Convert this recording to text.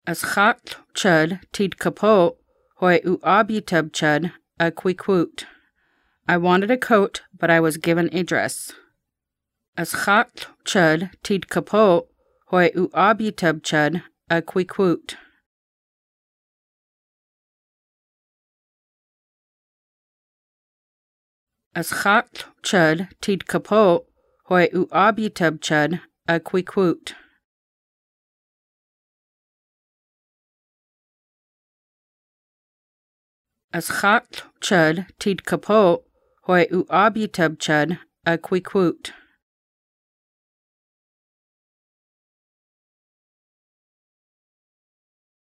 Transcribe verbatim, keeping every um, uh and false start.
As chacht chud tid kapot, hoi u abutub chud a quiquoot. I wanted a coat, but I was given a dress. As chacht chud tid kapot, hoi u abutub chud a quiquoot. As chacht chud tid kapot, hoi u abutub chud a quiquoot. As chacht chud tid kapot, hoi u abutub chud a quiquoot.